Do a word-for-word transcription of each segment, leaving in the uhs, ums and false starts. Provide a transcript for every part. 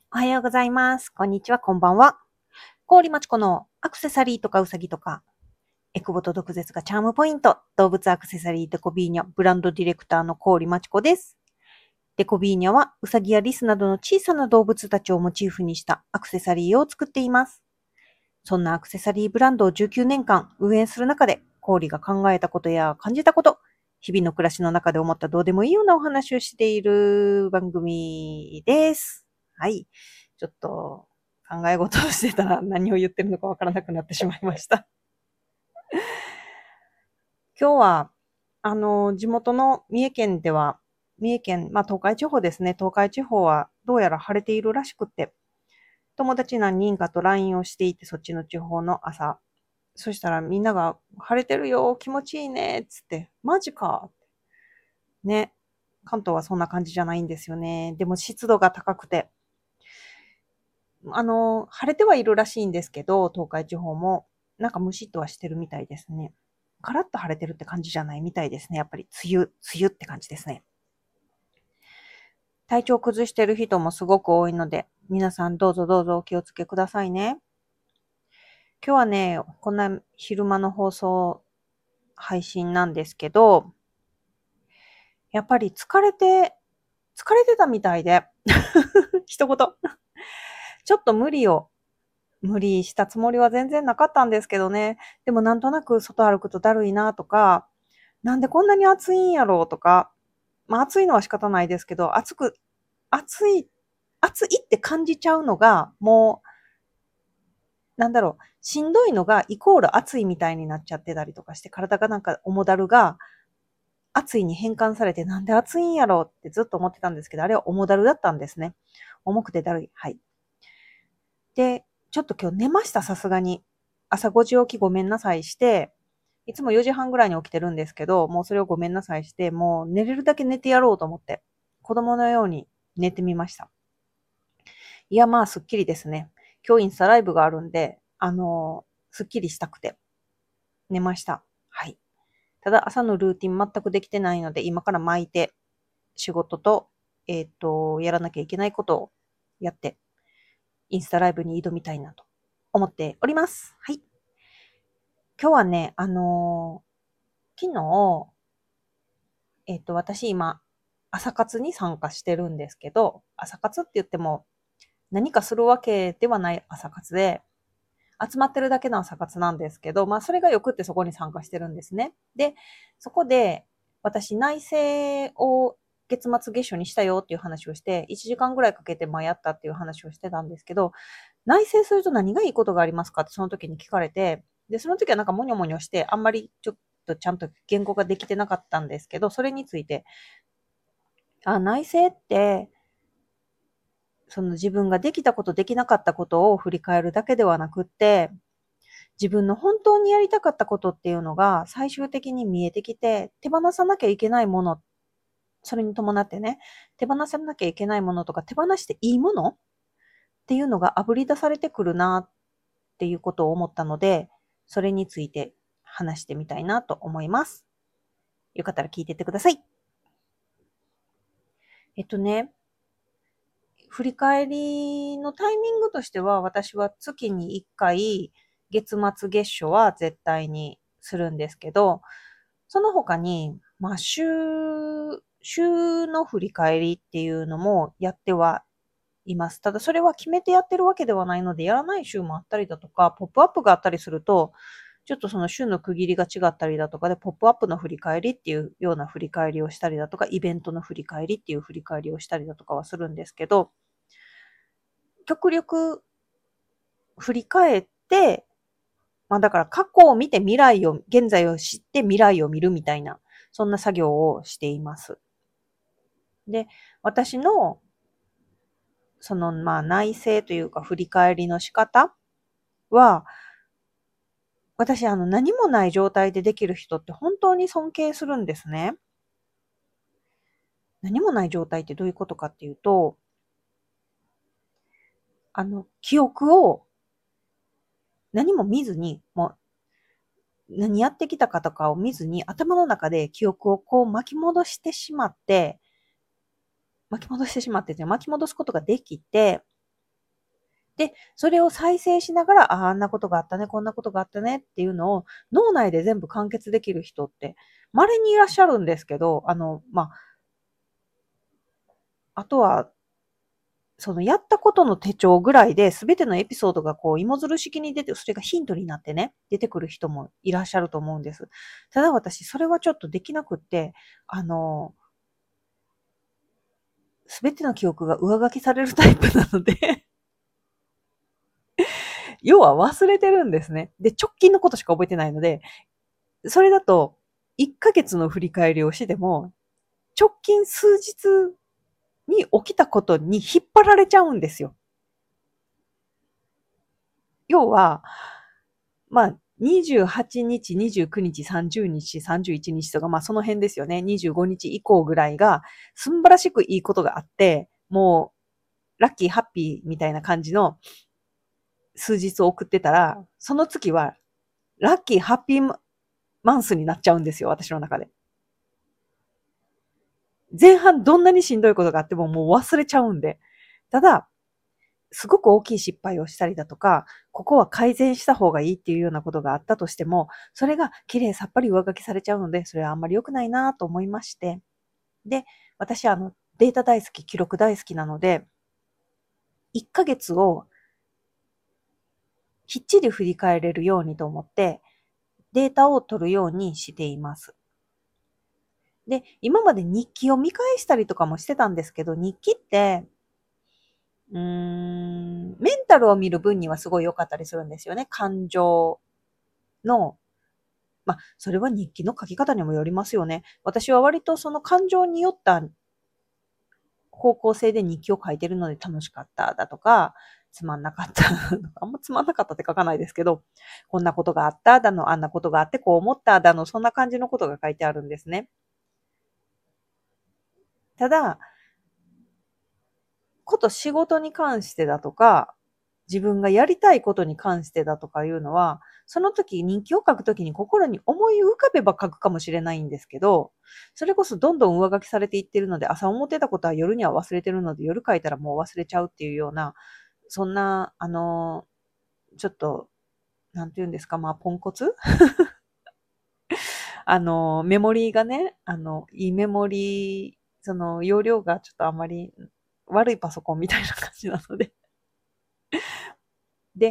おはようございます。こんにちは、こんばんは。郡町子のアクセサリーとかうさぎとか、エクボと毒舌がチャームポイント、動物アクセサリーデコビーニャ、ブランドディレクターの郡町子です。デコビーニャは、うさぎやリスなどの小さな動物たちをモチーフにしたアクセサリーを作っています。そんなアクセサリーブランドをじゅうきゅうねんかん運営する中で、郡が考えたことや感じたこと、日々の暮らしの中で思ったどうでもいいようなお話をしている番組です。はい。ちょっと考え事をしてたら何を言ってるのかわからなくなってしまいました。今日は、あの、地元の三重県では、三重県、まあ東海地方ですね。東海地方はどうやら晴れているらしくって、友達何人かと ライン をしていて、そっちの地方の朝。そしたらみんなが晴れてるよ、気持ちいいね、つって、マジか。ね。関東はそんな感じじゃないんですよね。でも湿度が高くて、あの、晴れてはいるらしいんですけど、東海地方も、なんかムシッとはしてるみたいですね。カラッと晴れてるって感じじゃないみたいですね。やっぱり梅雨、梅雨って感じですね。体調崩してる人もすごく多いので、皆さんどうぞどうぞお気をつけくださいね。今日はね、こんな昼間の放送配信なんですけど、やっぱり疲れて、疲れてたみたいで、一言。ちょっと無理を、無理したつもりは全然なかったんですけどね。でもなんとなく外歩くとだるいなとか、なんでこんなに暑いんやろうとか、まあ暑いのは仕方ないですけど、暑く、暑い、暑いって感じちゃうのが、もう、なんだろう、しんどいのがイコール暑いみたいになっちゃってたりとかして、体がなんか重だるが暑いに変換されて、なんで暑いんやろうってずっと思ってたんですけど、あれは重だるだったんですね。重くてだるい。はい。で、ちょっと今日寝ました、さすがに。朝ごじ起きごめんなさいして、いつもよじはんぐらいに起きてるんですけど、もうそれをごめんなさいして、もう寝れるだけ寝てやろうと思って、子供のように寝てみました。いや、まあ、すっきりですね。今日インスタライブがあるんで、あのーすっきりしたくて寝ました。はい。ただ、朝のルーティン全くできてないので、今から巻いて、仕事と、えっと、やらなきゃいけないことをやって、インスタライブに挑みたいなと思っております。はい。今日はね、あのー昨日、えっと、私今、朝活に参加してるんですけど、朝活って言っても何かするわけではない朝活で、集まってるだけの朝活なんですけど、まあそれがよくってそこに参加してるんですね。で、そこで私内省を月末月初にしたよっていう話をして、いちじかんぐらいかけてまあやったっていう話をしてたんですけど、内省すると何がいいことがありますかってその時に聞かれて、で、その時はなんかモニョモニョして、あんまりちょっとちゃんと言語ができてなかったんですけど、それについて、あ、内省って、その自分ができたこと、できなかったことを振り返るだけではなくって、自分の本当にやりたかったことっていうのが最終的に見えてきて、手放さなきゃいけないもの、それに伴ってね、手放さなきゃいけないものとか、手放していいものっていうのがあぶり出されてくるなっていうことを思ったので、それについて話してみたいなと思います。よかったら聞いてってください。えっとね、振り返りのタイミングとしては、私は月にいっかい、月末月初は絶対にするんですけど、その他に、まあ、週、週の振り返りっていうのもやってはいます。ただそれは決めてやってるわけではないので、やらない週もあったりだとか、ポップアップがあったりすると、ちょっとその週の区切りが違ったりだとかで、ポップアップの振り返りっていうような振り返りをしたりだとか、イベントの振り返りっていう振り返りをしたりだとかはするんですけど、極力振り返って、まあだから過去を見て未来を、現在を知って未来を見るみたいな、そんな作業をしています。で、私の、そのまあ内省というか振り返りの仕方は、私あの何もない状態でできる人って本当に尊敬するんですね。何もない状態ってどういうことかっていうと、あの、記憶を何も見ずに、もう何やってきたかとかを見ずに、頭の中で記憶をこう巻き戻してしまって、巻き戻してしまって、巻き戻すことができて、 で、それを再生しながら、ああ、あんなことがあったね、こんなことがあったねっていうのを脳内で全部完結できる人って稀にいらっしゃるんですけど、あの、まあ、あとは、そのやったことの手帳ぐらいで全てのエピソードがこう芋づる式に出て、それがヒントになってね、出てくる人もいらっしゃると思うんです。ただ私、それはちょっとできなくって、あの、全ての記憶が上書きされるタイプなので要は忘れてるんですね。で、直近のことしか覚えてないので、それだと、いっかげつの振り返りをしても、直近数日に起きたことに引っ張られちゃうんですよ。要は、まあ、にじゅうはちにち、にじゅうくにち、さんじゅうにち、さんじゅういちにちとか、まあその辺ですよね。にじゅうごにち以降ぐらいが、すんばらしくいいことがあって、もう、ラッキー、ハッピーみたいな感じの数日を送ってたら、その月は、ラッキー、ハッピーマンスになっちゃうんですよ、私の中で。前半どんなにしんどいことがあってももう忘れちゃうんで。ただ、すごく大きい失敗をしたりだとか、ここは改善した方がいいっていうようなことがあったとしても、それが綺麗さっぱり上書きされちゃうので、それはあんまり良くないなと思いまして。で、私はあの、データ大好き、記録大好きなので、いっかげつをきっちり振り返れるようにと思って、データを取るようにしています。で、今まで日記を見返したりとかもしてたんですけど、日記って、うーん、メンタルを見る分にはすごい良かったりするんですよね。感情の、まあ、それは日記の書き方にもよりますよね。私は割とその感情によった方向性で日記を書いてるので楽しかっただとか、つまんなかったあんまつまんなかったって書かないですけど、こんなことがあっただの、あんなことがあってこう思っただの、そんな感じのことが書いてあるんですね。ただ、こと仕事に関してだとか、自分がやりたいことに関してだとかいうのは、その時日記を書くときに心に思い浮かべば書くかもしれないんですけど、それこそどんどん上書きされていってるので、朝思ってたことは夜には忘れてるので、夜書いたらもう忘れちゃうっていうような、そんな、あの、ちょっと、なんていうんですか、まあ、ポンコツあの、メモリーがね、あの、いいメモリー、その、容量がちょっとあまり悪いパソコンみたいな感じなので。で、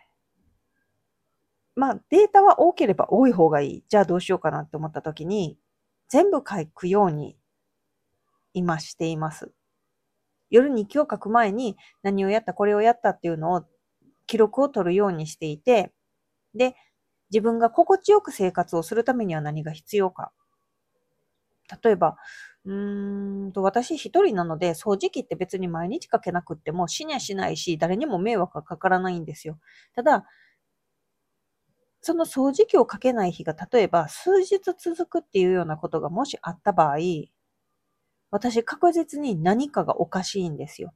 まあ、データは多ければ多い方がいい。じゃあどうしようかなって思った時に、全部書くように今しています。夜に日記を書く前に何をやった、これをやったっていうのを記録を取るようにしていて、で、自分が心地よく生活をするためには何が必要か。例えば、うーんと、私一人なので、掃除機って別に毎日かけなくっても死にゃしないし、誰にも迷惑がかからないんですよ。ただ、その掃除機をかけない日が例えば数日続くっていうようなことがもしあった場合、私確実に何かがおかしいんですよ。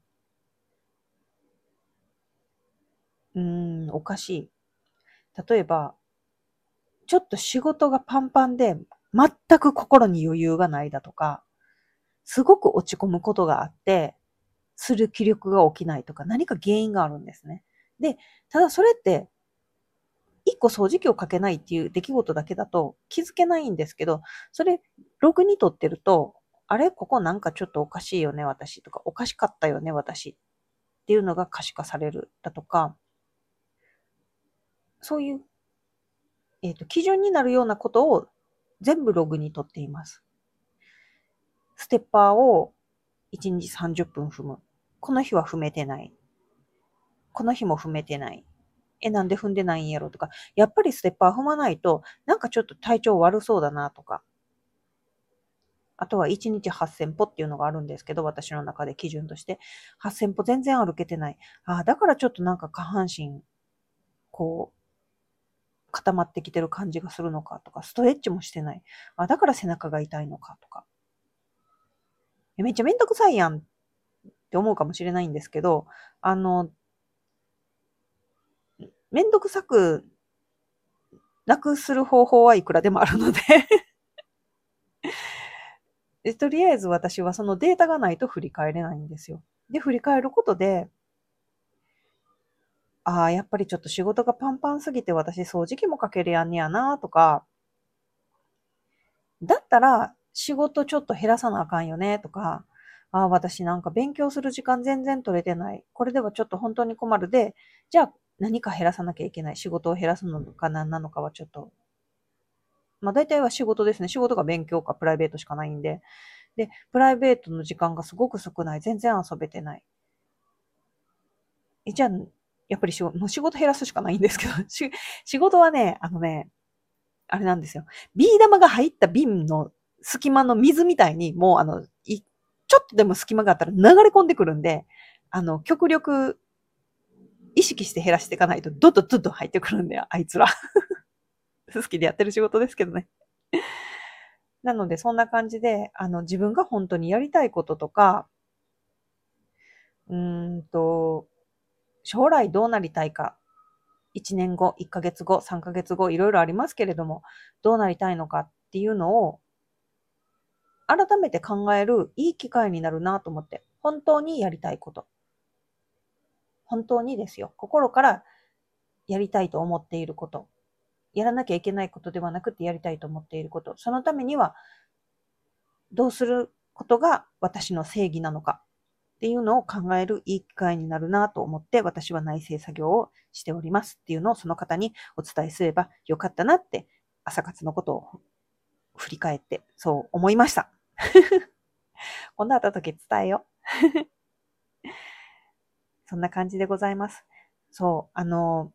うーん、おかしい。例えば、ちょっと仕事がパンパンで全く心に余裕がないだとか、すごく落ち込むことがあって、する気力が起きないとか何か原因があるんですね。で、ただそれって一個掃除機をかけないっていう出来事だけだと気づけないんですけど、それ、ログに取ってると、あれここなんかちょっとおかしいよね、私とか、おかしかったよね、私っていうのが可視化されるだとか、そういう、えっと、基準になるようなことを全部ログに取っています。ステッパーをいちにちさんじゅっぷん踏む。この日は踏めてない。この日も踏めてない。え、なんで踏んでないんやろとか、やっぱりステッパー踏まないと、なんかちょっと体調悪そうだなとか、あとはいちにちはっせん歩っていうのがあるんですけど、私の中で基準として。はっせん歩全然歩けてない。ああ、だからちょっとなんか下半身、こう、固まってきてる感じがするのかとか、ストレッチもしてない。あ、だから背中が痛いのかとか。めっちゃめんどくさいやんって思うかもしれないんですけど、あの、めんどくさくなくする方法はいくらでもあるのでで、とりあえず私はそのデータがないと振り返れないんですよ。で、振り返ることで、 ああ、やっぱりちょっと仕事がパンパンすぎて私掃除機もかけるやんねやなとか、だったら仕事ちょっと減らさなあかんよねとか、ああ、私なんか勉強する時間全然取れてない。これではちょっと本当に困るで、じゃあ何か減らさなきゃいけない。仕事を減らすのか何なのかはちょっと、まあ大体は仕事ですね。仕事か勉強かプライベートしかないんで。で、プライベートの時間がすごく少ない。全然遊べてない。えじゃあ、やっぱり仕事、もう仕事減らすしかないんですけど、し仕事はね、あのね、あれなんですよ。ビー玉が入った瓶の隙間の水みたいに、もうあの、いちょっとでも隙間があったら流れ込んでくるんで、あの、極力意識して減らしていかないと、どっとどっと入ってくるんで、あいつら。好きでやってる仕事ですけどね。なので、そんな感じで、あの、自分が本当にやりたいこととか、うーんと、将来どうなりたいか、いちねんご、いっかげつご、さんかげつご、いろいろありますけれども、どうなりたいのかっていうのを改めて考えるいい機会になるなと思って、本当にやりたいこと。本当にですよ。心からやりたいと思っていること。やらなきゃいけないことではなくてやりたいと思っていること。そのためにはどうすることが私の正義なのかっていうのを考えるいい機会になるなと思って私は内政作業をしておりますっていうのをその方にお伝えすればよかったなって朝活のことを振り返ってそう思いました。今度会った時伝えよう。そんな感じでございます。そう、あの、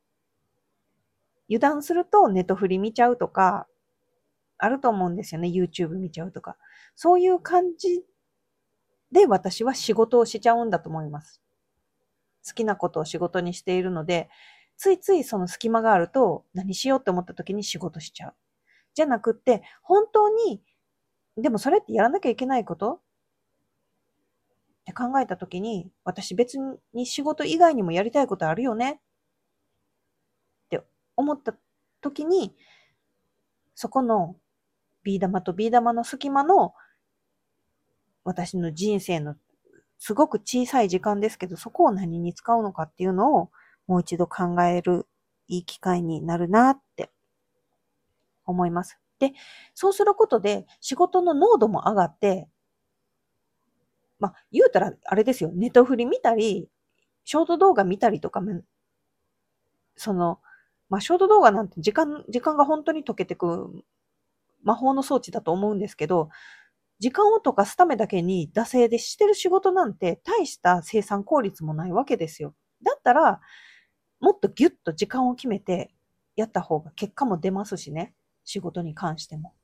油断するとネットフリ見ちゃうとか、あると思うんですよね。YouTube 見ちゃうとか。そういう感じで私は仕事をしちゃうんだと思います。好きなことを仕事にしているので、ついついその隙間があると何しようって思った時に仕事しちゃう。じゃなくって、本当に、でもそれってやらなきゃいけないことって考えた時に、私別に仕事以外にもやりたいことあるよねって思った時に、そこのビー玉とビー玉の隙間の私の人生のすごく小さい時間ですけど、そこを何に使うのかっていうのをもう一度考えるいい機会になるなって思います。で、そうすることで仕事の濃度も上がって、まあ言うたらあれですよ、ネトフリ見たり、ショート動画見たりとかも、その、まあショート動画なんて時間、時間が本当に溶けてく魔法の装置だと思うんですけど、時間を溶かすためだけに惰性でしてる仕事なんて大した生産効率もないわけですよ。だったら、もっとギュッと時間を決めてやった方が結果も出ますしね。仕事に関しても。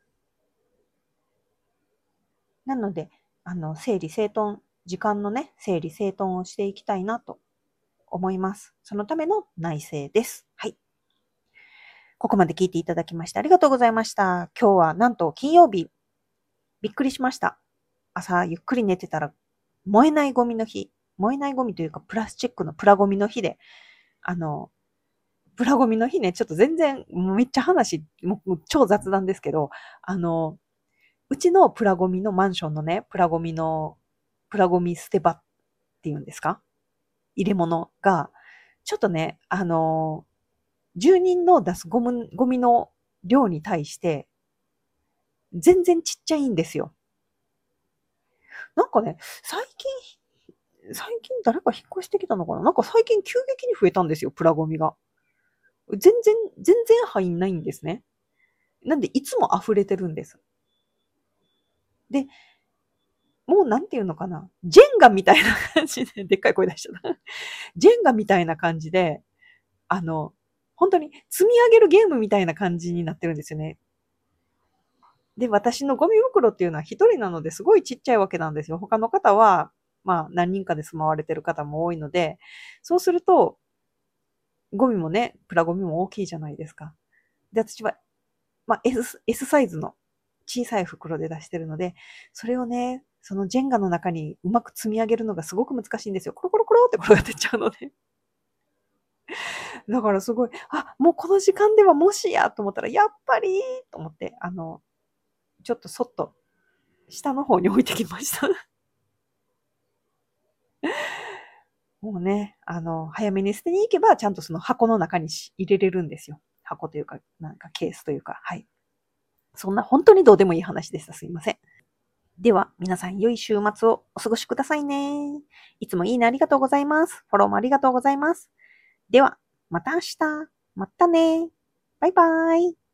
なので、あの、整理整頓、時間のね、整理整頓をしていきたいなと思います。そのための内政です。はい。ここまで聞いていただきましてありがとうございました。今日はなんと金曜日、びっくりしました。朝ゆっくり寝てたら燃えないゴミの日、燃えないゴミというかプラスチックのプラゴミの日で、あの、プラゴミの日ね、ちょっと全然、めっちゃ話、もう超雑談ですけど、あの、うちのプラゴミのマンションのね、プラゴミの、プラゴミ捨て場っていうんですか入れ物が、ちょっとね、あの、住人の出すゴムゴミの量に対して、全然ちっちゃいんですよ。なんかね、最近、最近誰か引っ越してきたのかななんか最近急激に増えたんですよ、プラゴミが。全然、全然入んないんですね。なんで、いつも溢れてるんです。で、もうなんていうのかな。ジェンガみたいな感じで、でっかい声出しちゃった。ジェンガみたいな感じで、あの、本当に積み上げるゲームみたいな感じになってるんですよね。で、私のゴミ袋っていうのは一人なのですごいちっちゃいわけなんですよ。他の方は、まあ何人かで住まわれてる方も多いので、そうすると、ゴミもね、プラゴミも大きいじゃないですか。で、私は、まあ S、S サイズの小さい袋で出してるので、それをね、そのジェンガの中にうまく積み上げるのがすごく難しいんですよ。コロコロコロって転がってっちゃうので。だからすごい、あ、もうこの時間ではもしやと思ったら、やっぱりと思って、あの、ちょっとそっと下の方に置いてきました。 もうね、あの、早めに捨てに行けば、ちゃんとその箱の中にし入れれるんですよ。箱というか、なんかケースというか、はい。そんな本当にどうでもいい話でした。すいません。では、皆さん良い週末をお過ごしくださいね。いつもいいねありがとうございます。フォローもありがとうございます。では、また明日。またね。バイバイ。